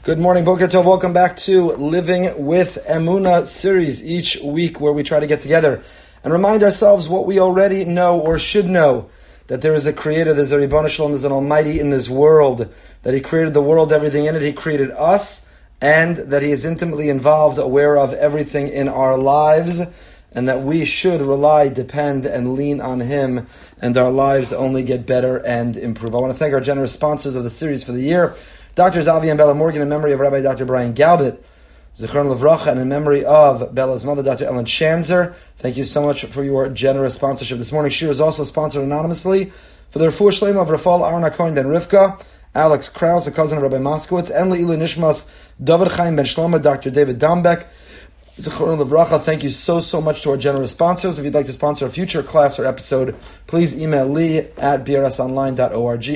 Good morning, Boker Tov. Welcome back to Living with Emunah series, each week where we try to get together and remind ourselves what we already know or should know, that there is a creator, there's a Ribbon Shalom, there's an Almighty in this world, that He created the world, everything in it, He created us, and that He is intimately involved, aware of everything in our lives, and that we should rely, depend, and lean on Him, and our lives only get better and improve. I want to thank our generous sponsors of the series for the year, Doctors Avi and Bella Morgan, in memory of Rabbi Dr. Brian Galbit, Zichron Levracha, and in memory of Bella's mother, Dr. Ellen Shanzer. Thank you so much for your generous sponsorship this morning. Shir is also sponsored anonymously for the Refuah Shlema of Rafal Aaron HaKohen ben Rivka, Alex Krause, the cousin of Rabbi Moskowitz, and Le'ilu Nishmas, David Chaim ben Shlomo, Dr. David Dombeck, Zichron Levracha. Thank you so much to our generous sponsors. If you'd like to sponsor a future class or episode, please email Lee at brsonline.org,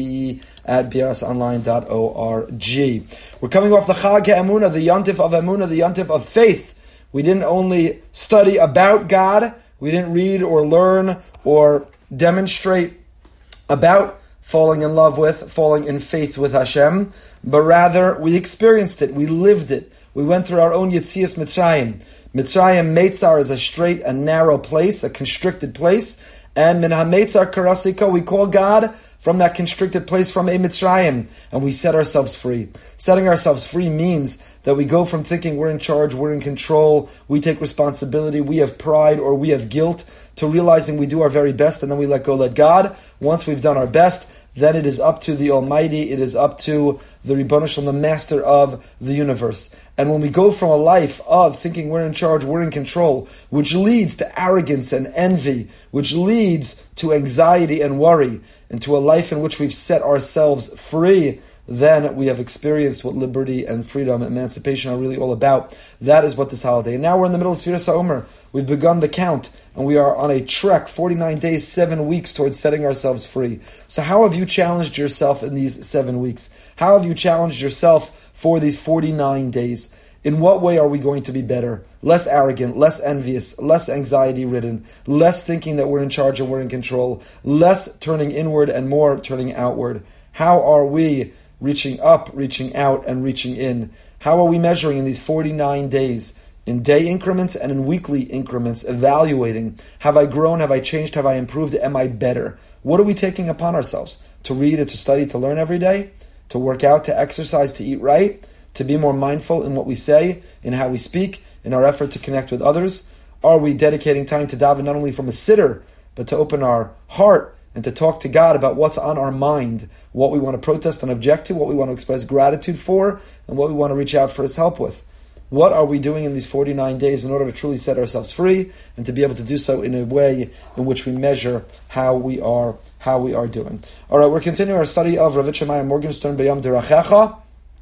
lee@brsonline.org. We're coming off the Chag HaEmunah, the Yontif of Emunah, the Yontif of faith. We didn't only study about God, we didn't read or learn or demonstrate about falling in love with, falling in faith with Hashem, but rather we experienced it, we lived it. We went through our own Yetzias Mitzrayim. Mitzrayim Meitzar is a straight and narrow place, a constricted place, and Min HaMeitzar Karasiko, we call God from that constricted place, from a Mitzrayim, and we set ourselves free. Setting ourselves free means that we go from thinking we're in charge, we're in control, we take responsibility, we have pride or we have guilt, to realizing we do our very best and then we let go, let God. Once we've done our best, then it is up to the Almighty, it is up to the Ribbon Shalom, the Master of the universe. And when we go from a life of thinking we're in charge, we're in control, which leads to arrogance and envy, which leads to anxiety and worry, into a life in which we've set ourselves free, then we have experienced what liberty and freedom, emancipation are really all about. That is what this holiday. And now we're in the middle of Sfiras HaOmer. We've begun the count, and we are on a trek, 49 days, 7 weeks towards setting ourselves free. So how have you challenged yourself in these 7 weeks? How have you challenged yourself for these 49 days? In what way are we going to be better? Less arrogant, less envious, less anxiety-ridden, less thinking that we're in charge and we're in control, less turning inward and more turning outward. How are we reaching up, reaching out, and reaching in? How are we measuring in these 49 days, in day increments and in weekly increments, evaluating, have I grown, have I changed, have I improved, am I better? What are we taking upon ourselves? To read and to study, to learn every day? To work out, to exercise, to eat right? To be more mindful in what we say, in how we speak, in our effort to connect with others? Are we dedicating time to daven not only from a sitter, but to open our heart and to talk to God about what's on our mind, what we want to protest and object to, what we want to express gratitude for, and what we want to reach out for His help with? What are we doing in these 49 days in order to truly set ourselves free and to be able to do so in a way in which we measure how we are doing? All right, we're continuing our study of Rav Shemaya Morgenstern B'Yam Derachecha,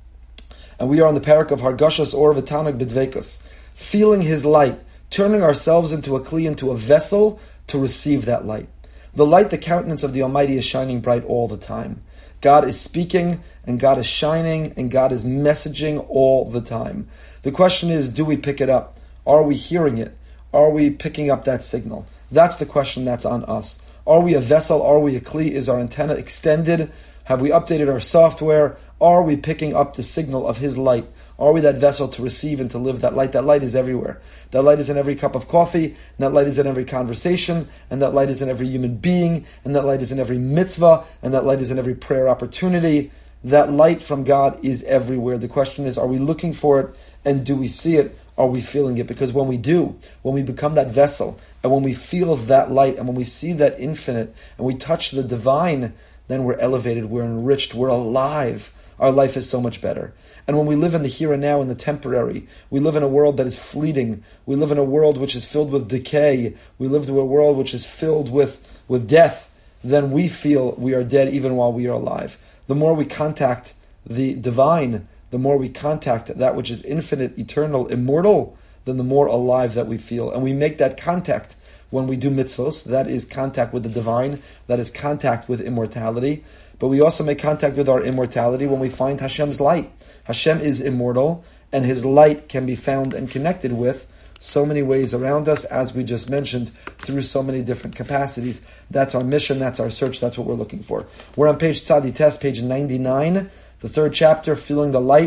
and we are on the parak of Hargashas Or V'Tanag B'Dveikus, feeling His light, turning ourselves into a kli, into a vessel to receive that light. The light, the countenance of the Almighty, is shining bright all the time. God is speaking, and God is shining, and God is messaging all the time. The question is, do we pick it up? Are we hearing it? Are we picking up that signal? That's the question that's on us. Are we a vessel? Are we a kli? Is our antenna extended? Have we updated our software? Are we picking up the signal of His light? Are we that vessel to receive and to live that light? That light is everywhere. That light is in every cup of coffee, and that light is in every conversation, and that light is in every human being, and that light is in every mitzvah, and that light is in every prayer opportunity. That light from God is everywhere. The question is, are we looking for it, and do we see it? Are we feeling it? Because when we do, when we become that vessel, and when we feel that light, and when we see that infinite, and we touch the divine, then we're elevated, we're enriched, we're alive. Our life is so much better. And when we live in the here and now, in the temporary, we live in a world that is fleeting. We live in a world which is filled with decay. We live in a world which is filled with death. Then we feel we are dead even while we are alive. The more we contact the divine, the more we contact that which is infinite, eternal, immortal, then the more alive that we feel. And we make that contact when we do mitzvos. That is contact with the divine. That is contact with immortality. But we also make contact with our immortality when we find Hashem's light. Hashem is immortal, and His light can be found and connected with so many ways around us, as we just mentioned, through so many different capacities. That's our mission, that's our search, that's what we're looking for. We're on page Tzadi Tes, page 99, the third chapter, Feeling the Light,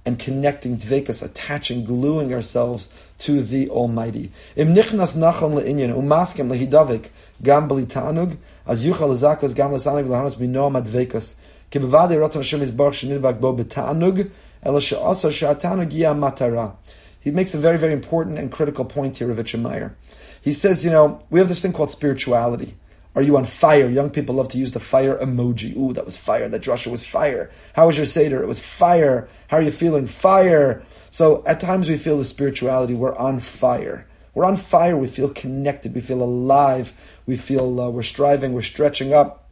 and connecting, dvekas, attaching, gluing ourselves to the Almighty. Im nichnas nachon le'inyan umaskem lehidavik gam b'li ta'anug as yuchal lezakos gam lesanig lahanos b'noam advekas ki b'vadei rotan Hashem yisbarach shenidbak bo b'ta'anug ela she'asa she'atanug yia matara. He makes a very, very important and critical point here, Ravitcher Meyer. He says, we have this thing called spirituality. Are you on fire? Young people love to use the fire emoji. Ooh, that was fire. That drasha was fire. How was your Seder? It was fire. How are you feeling? Fire. So at times we feel the spirituality. We're on fire. We're on fire. We feel connected. We feel alive. We feel we're striving. We're stretching up.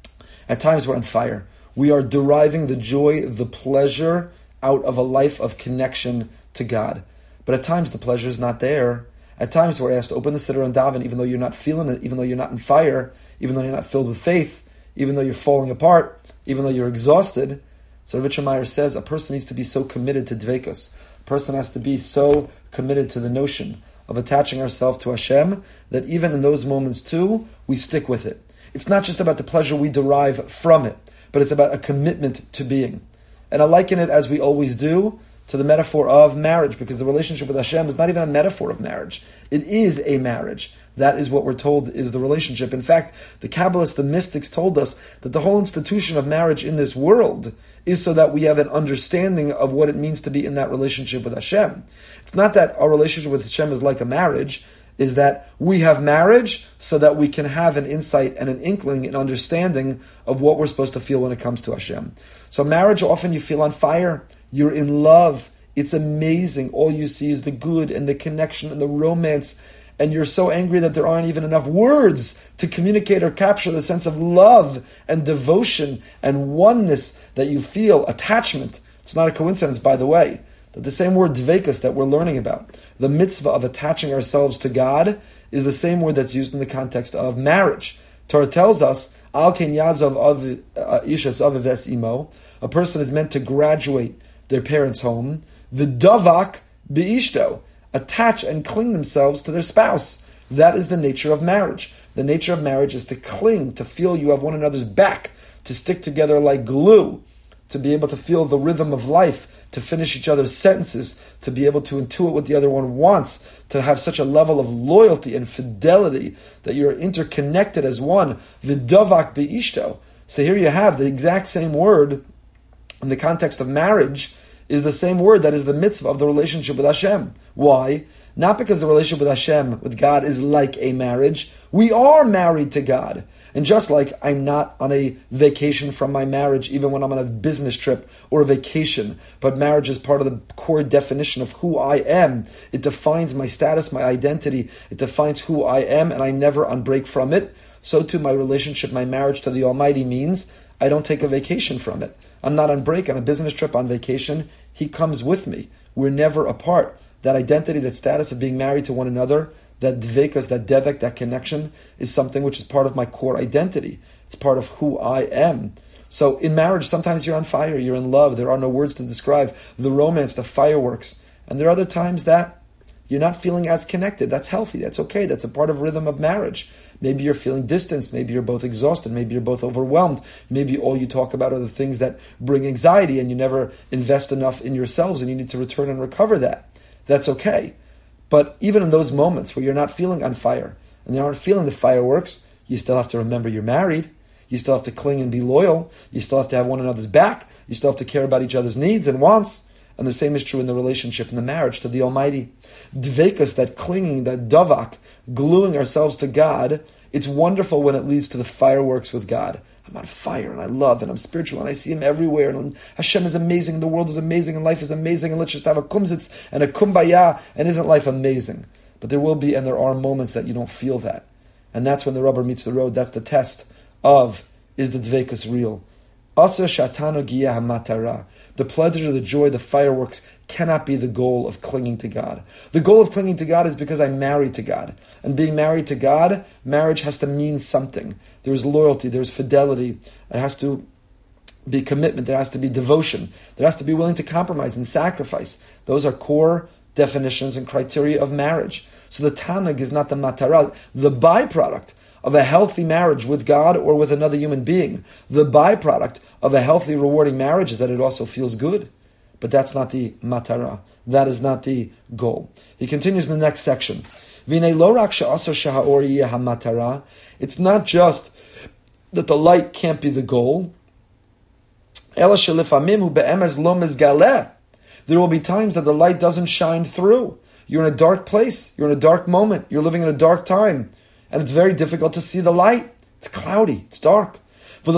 At times we're on fire. We are deriving the joy, the pleasure out of a life of connection to God. But at times the pleasure is not there. At times we're asked to open the siddur and daven, even though you're not feeling it, even though you're not in fire, even though you're not filled with faith, even though you're falling apart, even though you're exhausted. So Ravitcher Meyer says a person needs to be so committed to dvekas. A person has to be so committed to the notion of attaching ourselves to Hashem that even in those moments too, we stick with it. It's not just about the pleasure we derive from it, but it's about a commitment to being. And I liken it, as we always do, to the metaphor of marriage, because the relationship with Hashem is not even a metaphor of marriage. It is a marriage. That is what we're told is the relationship. In fact, the Kabbalists, the mystics, told us that the whole institution of marriage in this world is so that we have an understanding of what it means to be in that relationship with Hashem. It's not that our relationship with Hashem is like a marriage, is that we have marriage so that we can have an insight and an inkling and understanding of what we're supposed to feel when it comes to Hashem. So marriage, often you feel on fire. You're in love. It's amazing. All you see is the good and the connection and the romance. And you're so angry that there aren't even enough words to communicate or capture the sense of love and devotion and oneness that you feel, attachment. It's not a coincidence, by the way, that the same word dvekas that we're learning about, the mitzvah of attaching ourselves to God, is the same word that's used in the context of marriage. Torah tells us, Al ken yazov ishas aviv imo, a person is meant to graduate their parents' home, v'davak beishto, attach and cling themselves to their spouse. That is the nature of marriage. The nature of marriage is to cling, to feel you have one another's back, to stick together like glue, to be able to feel the rhythm of life, to finish each other's sentences, to be able to intuit what the other one wants, to have such a level of loyalty and fidelity that you're interconnected as one. V'davak beishto. So here you have the exact same word in the context of marriage is the same word that is the mitzvah of the relationship with Hashem. Why? Not because the relationship with Hashem, with God, is like a marriage. We are married to God. And just like I'm not on a vacation from my marriage, even when I'm on a business trip or a vacation, but marriage is part of the core definition of who I am. It defines my status, my identity. It defines who I am, and I never unbreak from it. So too my relationship, my marriage to the Almighty means I don't take a vacation from it. I'm not on break, on a business trip, on vacation. He comes with me. We're never apart. That identity, that status of being married to one another, that dvekas, that devek, that connection is something which is part of my core identity. It's part of who I am. So in marriage, sometimes you're on fire, you're in love. There are no words to describe the romance, the fireworks. And there are other times that you're not feeling as connected. That's healthy. That's okay. That's a part of rhythm of marriage. Maybe you're feeling distanced. Maybe you're both exhausted. Maybe you're both overwhelmed. Maybe all you talk about are the things that bring anxiety and you never invest enough in yourselves and you need to return and recover that. That's okay. But even in those moments where you're not feeling on fire and you aren't feeling the fireworks, you still have to remember you're married. You still have to cling and be loyal. You still have to have one another's back. You still have to care about each other's needs and wants. And the same is true in the relationship, in the marriage to the Almighty. Dvekas, that clinging, that davak, gluing ourselves to God, it's wonderful when it leads to the fireworks with God. I'm on fire and I love and I'm spiritual and I see Him everywhere and Hashem is amazing and the world is amazing and life is amazing and let's just have a kumsitz and a kumbaya and isn't life amazing? But there will be and there are moments that you don't feel that. And that's when the rubber meets the road. That's the test of, is the dvekas real? Asa shatano giyah hamatara. The pleasure, the joy, the fireworks cannot be the goal of clinging to God. The goal of clinging to God is because I'm married to God. And being married to God, marriage has to mean something. There's loyalty, there's fidelity. It has to be commitment, there has to be devotion. There has to be willing to compromise and sacrifice. Those are core definitions and criteria of marriage. So the tanug is not the matara, the byproduct of a healthy marriage with God or with another human being. The byproduct of a healthy, rewarding marriage is that it also feels good. but that's not the matara. That is not the goal. He continues in the next section. It's not just that the light can't be the goal. There will be times that the light doesn't shine through. You're in a dark place. You're in a dark moment. You're living in a dark time. And it's very difficult to see the light. It's cloudy. It's dark. And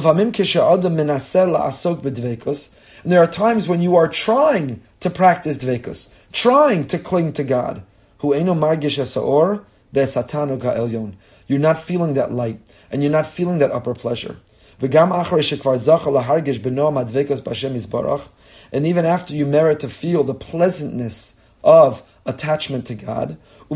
there are times when you are trying to practice dvekus, trying to cling to God. You're not feeling that light, and you're not feeling that upper pleasure. And even after you merit to feel the pleasantness of attachment to God, and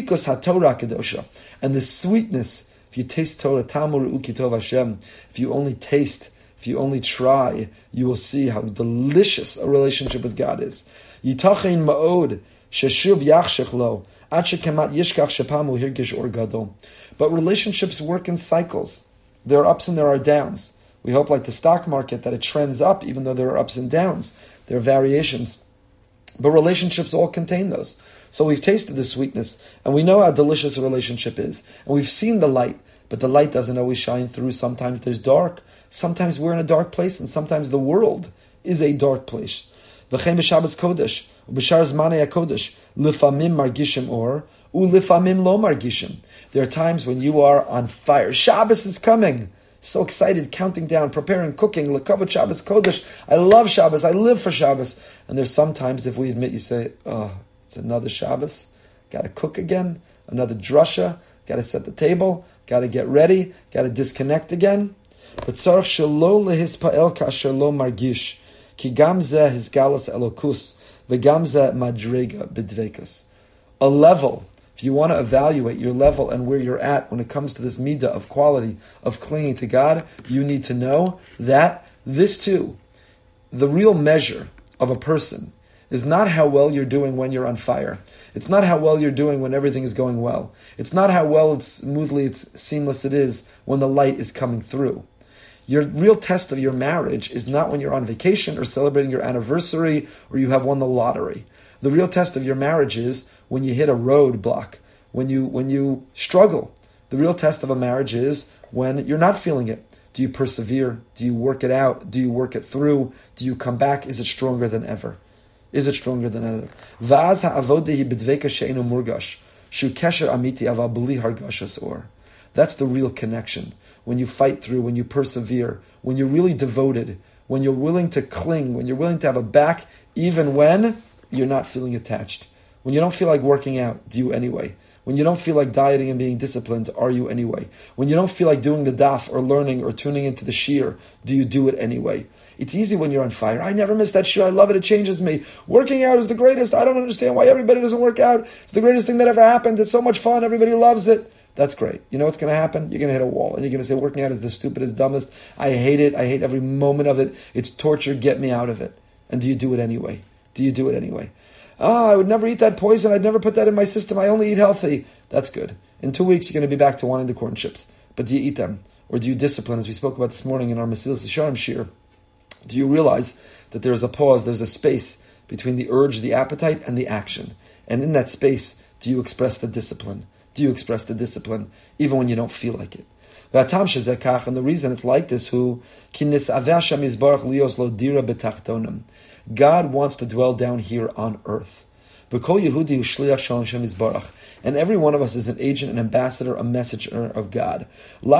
the sweetness, if you taste Torah, if you only taste, if you only try, you will see how delicious a relationship with God is. But relationships work in cycles. There are ups and there are downs. We hope, like the stock market, that it trends up even though there are ups and downs. There are variations. But relationships all contain those. So we've tasted the sweetness, and we know how delicious a relationship is. And we've seen the light, but the light doesn't always shine through. Sometimes there's dark. Sometimes we're in a dark place, and sometimes the world is a dark place. V'chein b'Shabbos Kodesh, u'b'shar zmanei HaKodesh, lifamim margishim or, u'lifamim lo margishim. There are times when you are on fire. Shabbos is coming. So excited, counting down, preparing, cooking, lekavod Shabbos Kodesh. I love Shabbos. I live for Shabbos. And there's sometimes, if we admit, you say, oh, it's another Shabbos. Got to cook again. Another drasha. Got to set the table. Got to get ready. Got to disconnect again. But tzarich shelo lehispa'el ka'asher lo margish. Ki gam zeh hisgalas elokus. V'gam zeh madrega b'dvekas. A level. If you want to evaluate your level and where you're at when it comes to this midah of quality of clinging to God, you need to know that this too, the real measure of a person is not how well you're doing when you're on fire. It's not how well you're doing when everything is going well. It's not how well it's seamless it is when the light is coming through. Your real test of your marriage is not when you're on vacation or celebrating your anniversary or you have won the lottery. The real test of your marriage is when you hit a roadblock, when you struggle. The real test of a marriage is when you're not feeling it. Do you persevere? Do you work it out? Do you work it through? Do you come back? Is it stronger than ever? Is it stronger than ever? Va'az ha'avodehi b'dveka she'enu murgash, shu kesher amiti ava b'li hargashas or. That's the real connection. When you fight through, when you persevere, when you're really devoted, when you're willing to cling, when you're willing to have a back, even when you're not feeling attached. When you don't feel like working out, do you anyway? When you don't feel like dieting and being disciplined, are you anyway? When you don't feel like doing the daf or learning or tuning into the shir, do you do it anyway? It's easy when you're on fire. I never miss that shir. I love it. It changes me. Working out is the greatest. I don't understand why everybody doesn't work out. It's the greatest thing that ever happened. It's so much fun. Everybody loves it. That's great. You know what's going to happen? You're going to hit a wall. And you're going to say, working out is the stupidest, dumbest. I hate it. I hate every moment of it. It's torture. Get me out of it. And do you do it anyway? Do you do it anyway? I would never eat that poison. I'd never put that in my system. I only eat healthy. That's good. In 2 weeks, you're going to be back to wanting the corn chips. But do you eat them? Or do you discipline, as we spoke about this morning in our Mesilas Yesharim shir? Do you realize that there's a pause, there's a space between the urge, the appetite, and the action? And in that space, do you express the discipline? Do you express the discipline even when you don't feel like it? And the reason it's like this, God wants to dwell down here on earth. And every one of us is an agent, an ambassador, a messenger of God.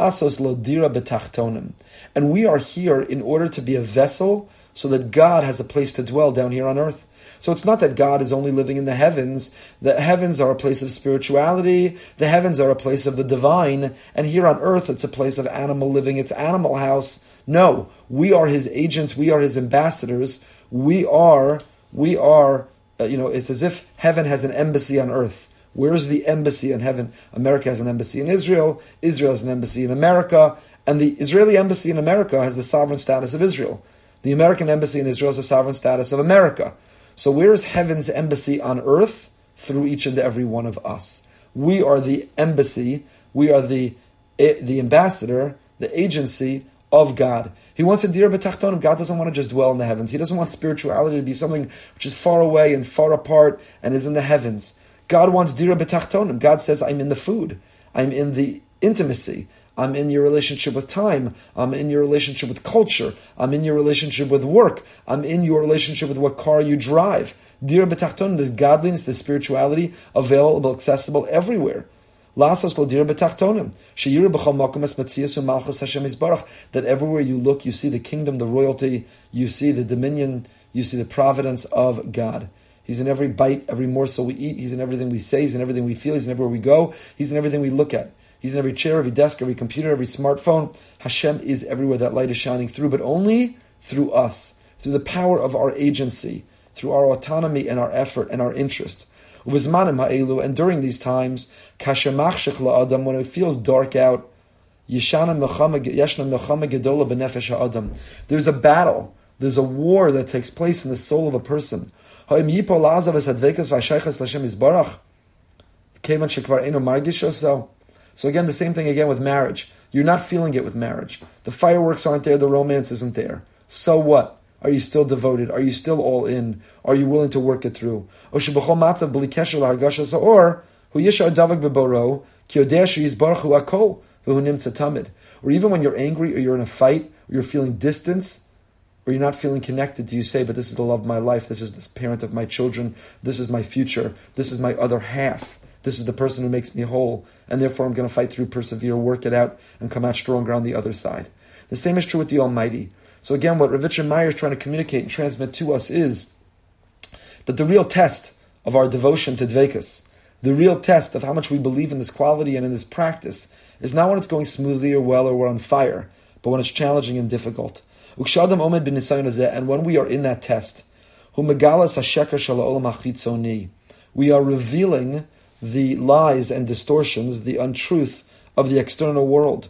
And we are here in order to be a vessel so that God has a place to dwell down here on earth. So it's not that God is only living in the heavens. The heavens are a place of spirituality. The heavens are a place of the divine. And here on earth, it's a place of animal living. It's Animal House. No, we are His agents. We are His ambassadors. We are, it's as if heaven has an embassy on earth. Where's the embassy in heaven? America has an embassy in Israel. Israel has an embassy in America. And the Israeli embassy in America has the sovereign status of Israel. The American embassy in Israel has the sovereign status of America. So where is heaven's embassy on earth? Through each and every one of us. We are the embassy. We are the ambassador, the agency of God. He wants a dira b'tachtonim. God doesn't want to just dwell in the heavens. He doesn't want spirituality to be something which is far away and far apart and is in the heavens. God wants dira b'tachtonim. God says, I'm in the food. I'm in the intimacy. I'm in your relationship with time. I'm in your relationship with culture. I'm in your relationship with work. I'm in your relationship with what car you drive. Dira b'tachtonim, there's godliness, there's spirituality available, accessible everywhere. Lasos lo dira b'tachtonim. She'yira b'chol makom es metzias u'malchus Hashem yisbarach. That everywhere you look, you see the kingdom, the royalty, you see the dominion, you see the providence of God. He's in every bite, every morsel we eat. He's in everything we say. He's in everything we feel. He's in everywhere we go. He's in everything we look at. He's in every chair, every desk, every computer, every smartphone. Hashem is everywhere that light is shining through, but only through us, through the power of our agency, through our autonomy and our effort and our interest. And during these times, when it feels dark out, there's a battle, there's a war that takes place in the soul of a person. So again, the same thing again with marriage. You're not feeling it with marriage. The fireworks aren't there, the romance isn't there. So what? Are you still devoted? Are you still all in? Are you willing to work it through? Or even when you're angry or you're in a fight, or you're feeling distance, or you're not feeling connected, do you say, but this is the love of my life, this is the parent of my children, this is my future, this is my other half, this is the person who makes me whole, and therefore I'm going to fight through, persevere, work it out, and come out stronger on the other side. The same is true with the Almighty. So again, what Rav Yitzchak Meyer is trying to communicate and transmit to us is that the real test of our devotion to Dveikus, the real test of how much we believe in this quality and in this practice, is not when it's going smoothly or well or we're on fire, but when it's challenging and difficult. And when we are in that test, we are revealing the lies and distortions, the untruth of the external world.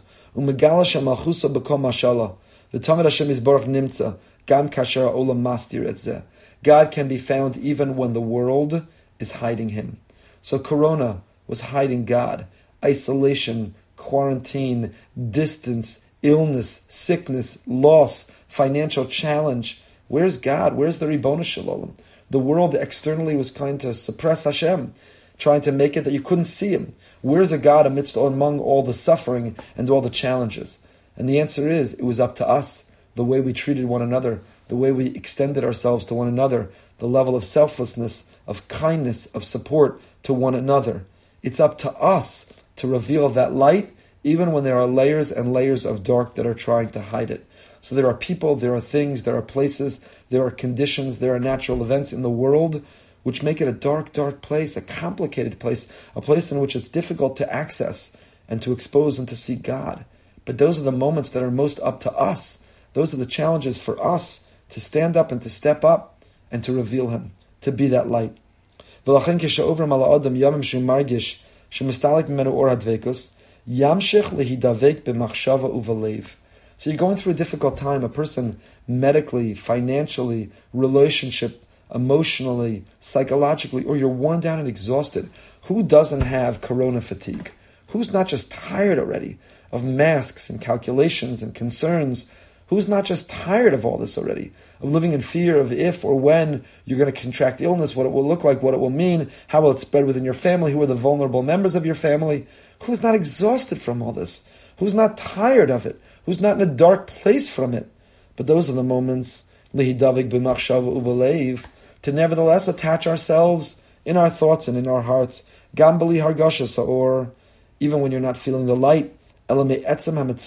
The Tamid Hashem Yisbarach Nimtza, Gam Kasher Olam Mastir Etzeh. God can be found even when the world is hiding Him. So Corona was hiding God. Isolation, quarantine, distance, illness, sickness, loss, financial challenge. Where's God? Where's the Ribono Shel Olam? The world externally was trying to suppress Hashem, trying to make it that you couldn't see Him. Where's a God among all the suffering and all the challenges? And the answer is, it was up to us, the way we treated one another, the way we extended ourselves to one another, the level of selflessness, of kindness, of support to one another. It's up to us to reveal that light, even when there are layers and layers of dark that are trying to hide it. So there are people, there are things, there are places, there are conditions, there are natural events in the world which make it a dark, dark place, a complicated place, a place in which it's difficult to access and to expose and to see God. But those are the moments that are most up to us. Those are the challenges for us to stand up and to step up and to reveal Him, to be that light. So you're going through a difficult time, a person medically, financially, relationship, emotionally, psychologically, or you're worn down and exhausted. Who doesn't have corona fatigue? Who's not just tired already of masks and calculations and concerns? Who's not just tired of all this already? Of living in fear of if or when you're going to contract illness, what it will look like, what it will mean, how will it spread within your family, who are the vulnerable members of your family? Who's not exhausted from all this? Who's not tired of it? Who's not in a dark place from it? But those are the moments, lihidavik b'machshava uvalev, to nevertheless attach ourselves in our thoughts and in our hearts, gam b'li hargasha sa'or, even when you're not feeling the light. You have to know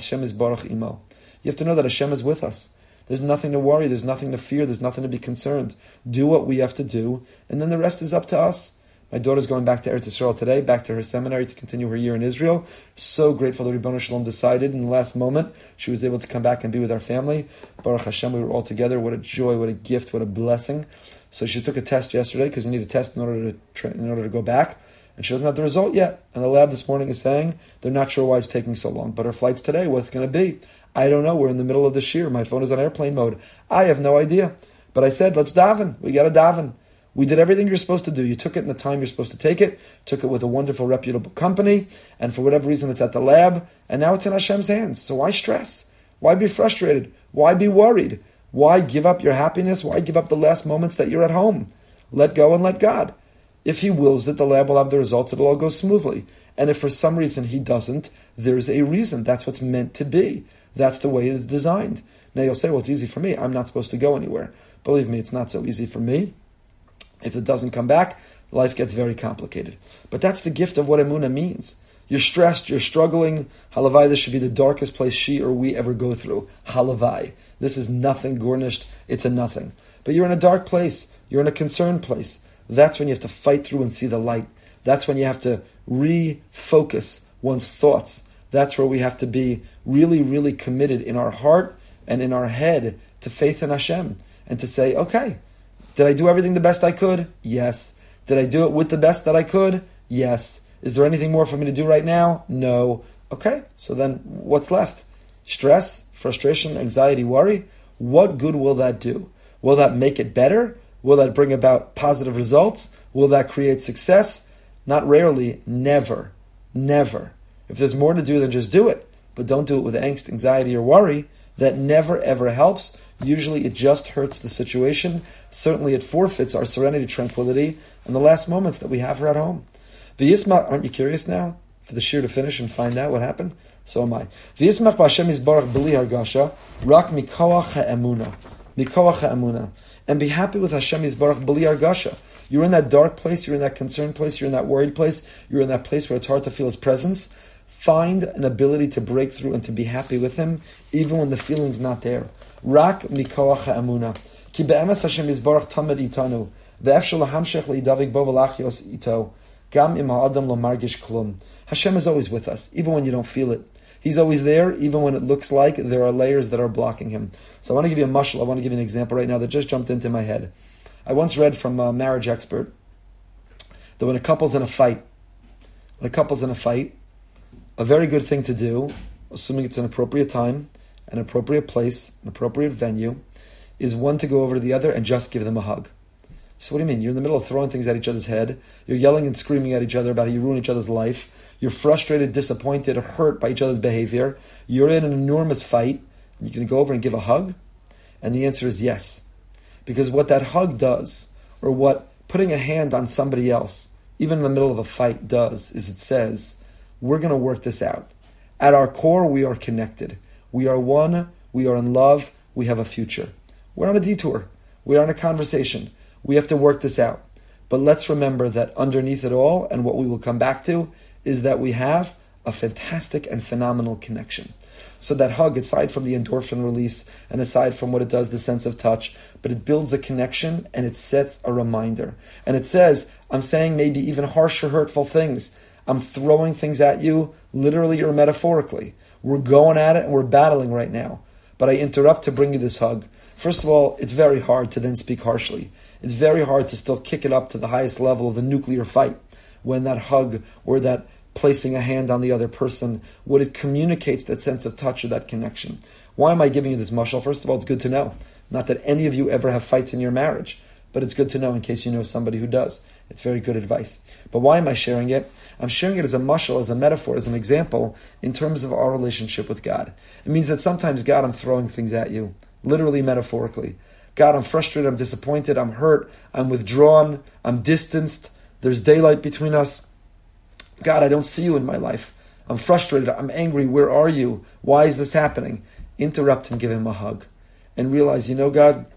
that Hashem is with us. There's nothing to worry, there's nothing to fear, there's nothing to be concerned. Do what we have to do, and then the rest is up to us. My daughter's going back to Eretz Yisrael today, back to her seminary to continue her year in Israel. So grateful that Ribono Shel Olam decided in the last moment she was able to come back and be with our family. Baruch Hashem, we were all together. What a joy, what a gift, what a blessing. So she took a test yesterday because you need a test in order to go back. And she doesn't have the result yet. And the lab this morning is saying they're not sure why it's taking so long. But her flight's today, what's going to be? I don't know. We're in the middle of this year. My phone is on airplane mode. I have no idea. But I said, let's daven. We got to daven. We did everything you're supposed to do. You took it in the time you're supposed to take it. Took it with a wonderful, reputable company. And for whatever reason, it's at the lab. And now it's in Hashem's hands. So why stress? Why be frustrated? Why be worried? Why give up your happiness? Why give up the last moments that you're at home? Let go and let God. If He wills it, the lab will have the results. It'll all go smoothly. And if for some reason He doesn't, there's a reason. That's what's meant to be. That's the way it's designed. Now you'll say, well, it's easy for me. I'm not supposed to go anywhere. Believe me, it's not so easy for me. If it doesn't come back, life gets very complicated. But that's the gift of what emunah means. You're stressed, you're struggling. Halavai, this should be the darkest place she or we ever go through. Halavai. This is nothing garnished. It's a nothing. But you're in a dark place. You're in a concerned place. That's when you have to fight through and see the light. That's when you have to refocus one's thoughts. That's where we have to be really, really committed in our heart and in our head to faith in Hashem. And to say, okay, did I do everything the best I could? Yes. Did I do it with the best that I could? Yes. Is there anything more for me to do right now? No. Okay, so then what's left? Stress, frustration, anxiety, worry? What good will that do? Will that make it better? Will that bring about positive results? Will that create success? Not rarely, never. Never. If there's more to do, then just do it. But don't do it with angst, anxiety, or worry. That never, ever helps. Usually it just hurts the situation. Certainly it forfeits our serenity, tranquility, and the last moments that we have here at home. V'yismach, aren't you curious now for the shir to finish and find out what happened? So am I. V'yismach b'Hashem yisbarach b'li hargasha, rak mikoach ha'emuna. Mikoach ha'emuna. And be happy with Hashem yisbarach b'li hargasha. You're in that dark place, you're in that concerned place, you're in that worried place, you're in that place where it's hard to feel His presence. Find an ability to break through and to be happy with Him, even when the feeling's not there. Rak mikoach ha'emuna. Ki be'emes Hashem yisbarach tamed itanu. Ve'efshel lahamshech le'idavik bo v'lachios ito. Gam im ha'adam lo margish klum. Hashem is always with us, even when you don't feel it. He's always there, even when it looks like there are layers that are blocking Him. So I want to give you a mashal, I want to give you an example right now that just jumped into my head. I once read from a marriage expert that when a couple's in a fight, a very good thing to do, assuming it's an appropriate time, an appropriate place, an appropriate venue, is one to go over to the other and just give them a hug. So what do you mean? You're in the middle of throwing things at each other's head. You're yelling and screaming at each other about how you ruin each other's life. You're frustrated, disappointed, hurt by each other's behavior. You're in an enormous fight. You can go over and give a hug? And the answer is yes. Because what that hug does, or what putting a hand on somebody else, even in the middle of a fight does, is it says, we're going to work this out. At our core, we are connected. We are one. We are in love. We have a future. We're on a detour. We're on a conversation. We have to work this out. But let's remember that underneath it all, and what we will come back to, is that we have a fantastic and phenomenal connection. So that hug, aside from the endorphin release, and aside from what it does, the sense of touch, but it builds a connection and it sets a reminder. And it says, I'm saying maybe even harsh or hurtful things. I'm throwing things at you, literally or metaphorically. We're going at it and we're battling right now. But I interrupt to bring you this hug. First of all, it's very hard to then speak harshly. It's very hard to still kick it up to the highest level of the nuclear fight when that hug or that placing a hand on the other person, what it communicates, that sense of touch or that connection. Why am I giving you this mashal? First of all, it's good to know. Not that any of you ever have fights in your marriage, but it's good to know in case you know somebody who does. It's very good advice. But why am I sharing it? I'm sharing it as a mashal, as a metaphor, as an example in terms of our relationship with God. It means that sometimes, God, I'm throwing things at you, literally, metaphorically. God, I'm frustrated, I'm disappointed, I'm hurt, I'm withdrawn, I'm distanced, there's daylight between us. God, I don't see you in my life. I'm frustrated, I'm angry, where are you? Why is this happening? Interrupt and give Him a hug. And realize, God,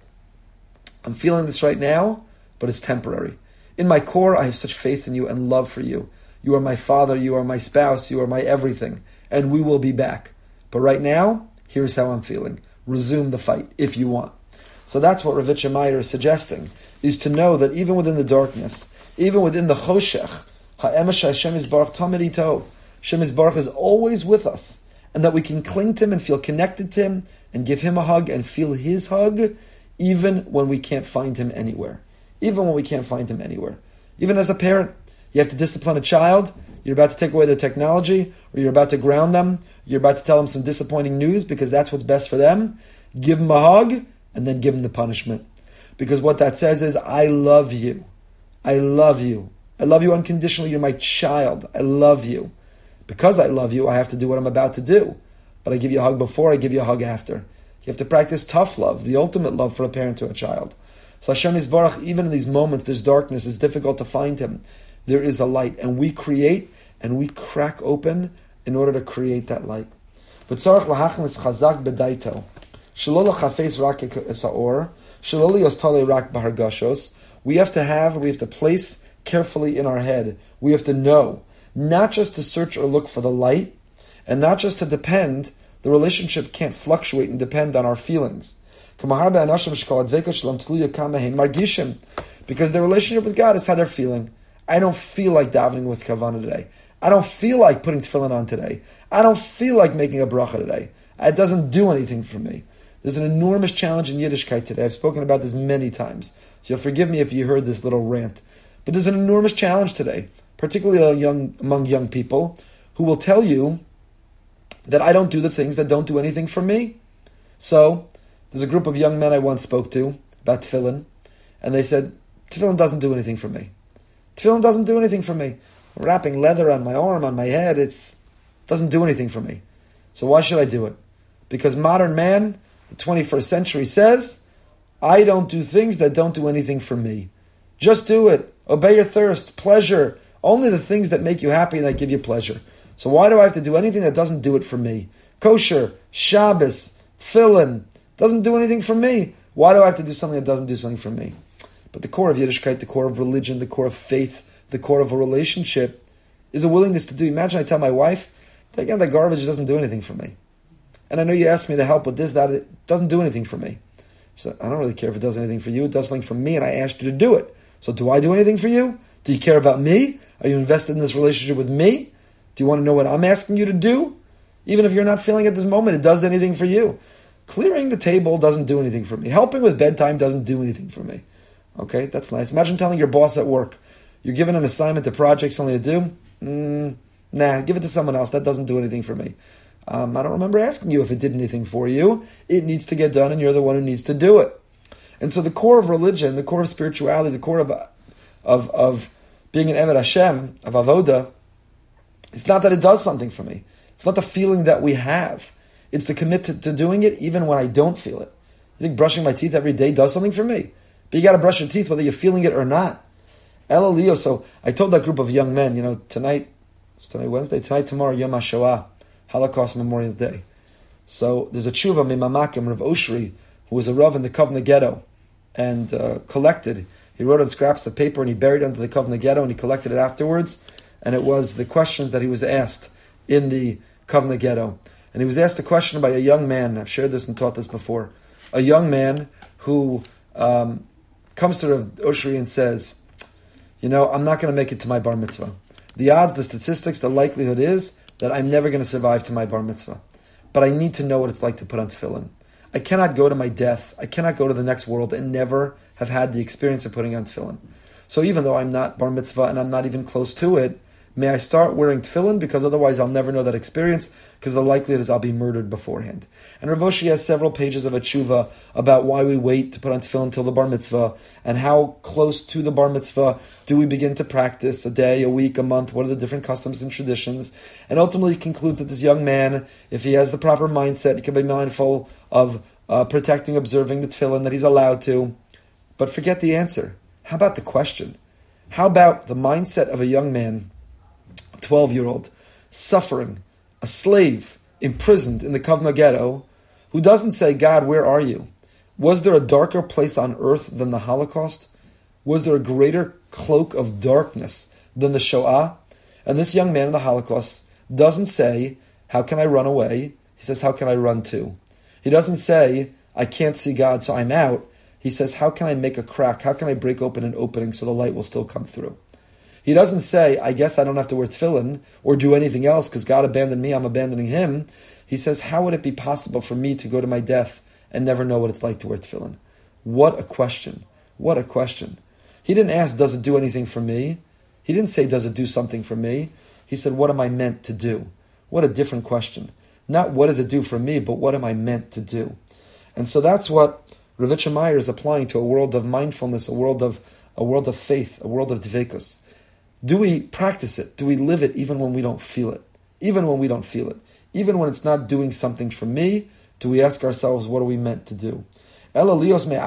I'm feeling this right now, but it's temporary. In my core, I have such faith in you and love for you. You are my father, you are my spouse, you are my everything. And we will be back. But right now, here's how I'm feeling. Resume the fight, if you want. So that's what Ravitcha Meyer is suggesting, is to know that even within the darkness, even within the choshech, ha'emesh Hashem Yisbarach tamed ito, Hashem Yisbarach is always with us, and that we can cling to Him and feel connected to Him, and give Him a hug and feel His hug, even when we can't find Him anywhere. Even when we can't find Him anywhere. Even as a parent, you have to discipline a child, you're about to take away their technology, or you're about to ground them, you're about to tell them some disappointing news because that's what's best for them. Give them a hug, and then give them the punishment. Because what that says is, I love you. I love you. I love you unconditionally. You're my child. I love you. Because I love you, I have to do what I'm about to do. but I give you a hug before, I give you a hug after. You have to practice tough love, the ultimate love for a parent to a child. So Hashem Yisbarach, even in these moments, there's darkness, it's difficult to find Him. There is a light, and we create and we crack open in order to create that light. But chazak bedaito. We have to place carefully in our head. We have to know, not just to search or look for the light, and not just to depend. The relationship can't fluctuate and depend on our feelings. Because their relationship with God is how they're feeling. I don't feel like davening with kavanah today. I don't feel like putting tefillin on today. I don't feel like making a bracha today. It doesn't do anything for me. There's an enormous challenge in Yiddishkeit today. I've spoken about this many times. So you'll forgive me if you heard this little rant. But there's an enormous challenge today, particularly among young people, who will tell you that I don't do the things that don't do anything for me. So, there's a group of young men I once spoke to about tefillin, and they said, tefillin doesn't do anything for me. Tefillin doesn't do anything for me. Wrapping leather on my arm, on my head, it doesn't do anything for me. So why should I do it? Because modern man, the 21st century says, I don't do things that don't do anything for me. Just do it. Obey your thirst, pleasure. Only the things that make you happy and that give you pleasure. So why do I have to do anything that doesn't do it for me? Kosher, Shabbos, tefillin, doesn't do anything for me. Why do I have to do something that doesn't do something for me? But the core of Yiddishkeit, the core of religion, the core of faith, the core of a relationship is a willingness to do. Imagine I tell my wife, take out that garbage, it doesn't do anything for me. And I know you asked me to help with this, that, it doesn't do anything for me. So I don't really care if it does anything for you. It does something for me and I asked you to do it. So do I do anything for you? Do you care about me? Are you invested in this relationship with me? Do you want to know what I'm asking you to do? Even if you're not feeling at this moment, it does anything for you. Clearing the table doesn't do anything for me. Helping with bedtime doesn't do anything for me. Okay, that's nice. Imagine telling your boss at work, you're given an assignment, a project, something to do. Nah, give it to someone else. That doesn't do anything for me. I don't remember asking you if it did anything for you. It needs to get done and you're the one who needs to do it. And so the core of religion, the core of spirituality, the core of being an Eved Hashem, of Avoda, it's not that it does something for me. It's not the feeling that we have. It's the commitment to doing it even when I don't feel it. You think brushing my teeth every day does something for me? But you got to brush your teeth whether you're feeling it or not. Elalio, so I told that group of young men, tonight Wednesday, tomorrow, Yom HaShoah, Holocaust Memorial Day. So there's a tshuva, Mimamakim, Rav Oshri, who was a Rav in the Kovna Ghetto, and collected. He wrote on scraps of paper and he buried it under the Kovna Ghetto and he collected it afterwards. And it was the questions that he was asked in the Kovna Ghetto. And he was asked a question by a young man, I've shared this and taught this before, a young man who comes to Rav Oshri and says, I'm not going to make it to my bar mitzvah. The odds, the statistics, the likelihood is that I'm never going to survive to my bar mitzvah. But I need to know what it's like to put on tefillin. I cannot go to my death, I cannot go to the next world and never have had the experience of putting on tefillin. So even though I'm not bar mitzvah and I'm not even close to it, may I start wearing tefillin, because otherwise I'll never know that experience, because the likelihood is I'll be murdered beforehand. And Rav Oshri has several pages of a tshuva about why we wait to put on tefillin until the bar mitzvah, and how close to the bar mitzvah do we begin to practice, a day, a week, a month, what are the different customs and traditions, and ultimately he concludes that this young man, if he has the proper mindset, he can be mindful of protecting, observing the tefillin that he's allowed to. But forget the answer. How about the question? How about the mindset of a young man, 12-year-old, suffering, a slave, imprisoned in the Kovna Ghetto, who doesn't say, God, where are you? Was there a darker place on earth than the Holocaust? Was there a greater cloak of darkness than the Shoah? And this young man in the Holocaust doesn't say, how can I run away? He says, how can I run to? He doesn't say, I can't see God, so I'm out. He says, how can I make a crack? How can I break open an opening so the light will still come through? He doesn't say, I guess I don't have to wear tefillin or do anything else because God abandoned me, I'm abandoning him. He says, how would it be possible for me to go to my death and never know what it's like to wear tefillin? What a question. What a question. He didn't ask, does it do anything for me? He didn't say, does it do something for me? He said, what am I meant to do? What a different question. Not what does it do for me, but what am I meant to do? And so that's what Ravitcha Meyer is applying to a world of mindfulness, a world of faith, a world of dveikus. Do we practice it? Do we live it even when we don't feel it? Even when we don't feel it. Even when it's not doing something for me, do we ask ourselves, what are we meant to do? To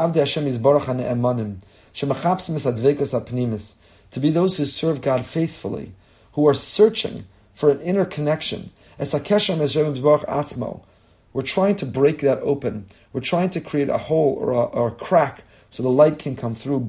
be those who serve God faithfully, who are searching for an inner connection. We're trying to break that open. We're trying to create a hole or a crack so the light can come through.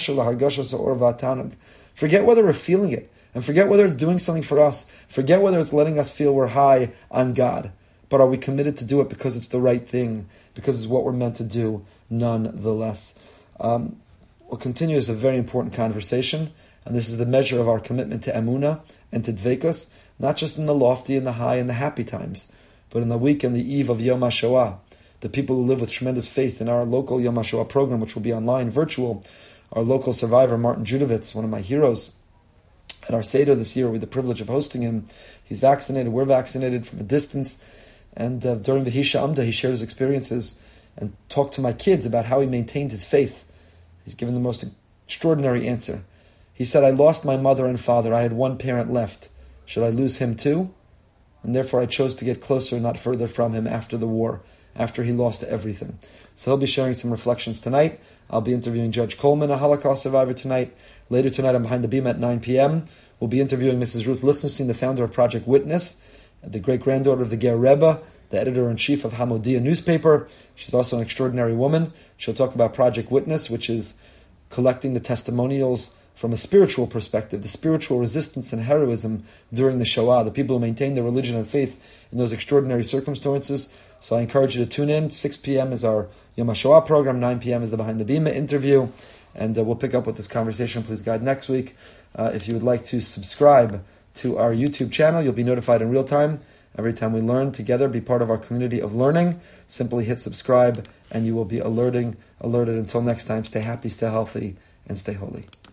Forget whether we're feeling it, and forget whether it's doing something for us. Forget whether it's letting us feel we're high on God. But are we committed to do it because it's the right thing, because it's what we're meant to do nonetheless? We'll continue. It's a very important conversation, and this is the measure of our commitment to Emunah and to Dveikus, not just in the lofty and the high and the happy times, but in the week and the eve of Yom HaShoah. The people who live with tremendous faith in our local Yom HaShoah program, which will be online, virtual. Our local survivor, Martin Judovitz, one of my heroes, at our Seder this year, we had the privilege of hosting him. He's vaccinated, we're vaccinated from a distance. And during the Hisha Amda, he shared his experiences and talked to my kids about how he maintained his faith. He's given the most extraordinary answer. He said, I lost my mother and father. I had one parent left. Should I lose him too? And therefore I chose to get closer, not further from him after the war, after he lost everything. So he'll be sharing some reflections tonight. I'll be interviewing Judge Coleman, a Holocaust survivor, tonight. Later tonight, I'm behind the beam at 9 p.m. We'll be interviewing Mrs. Ruth Lichtenstein, the founder of Project Witness, the great-granddaughter of the Ger Rebbe, the editor-in-chief of Hamodia newspaper. She's also an extraordinary woman. She'll talk about Project Witness, which is collecting the testimonials from a spiritual perspective, the spiritual resistance and heroism during the Shoah, the people who maintained their religion and faith in those extraordinary circumstances. So I encourage you to tune in. 6 p.m. is our Yom HaShoah program. 9 p.m. is the Behind the Bima interview. And we'll pick up with this conversation, please God, next week. If you would like to subscribe to our YouTube channel, you'll be notified in real time every time we learn together. Be part of our community of learning. Simply hit subscribe and you will be alerted. Until next time, stay happy, stay healthy, and stay holy.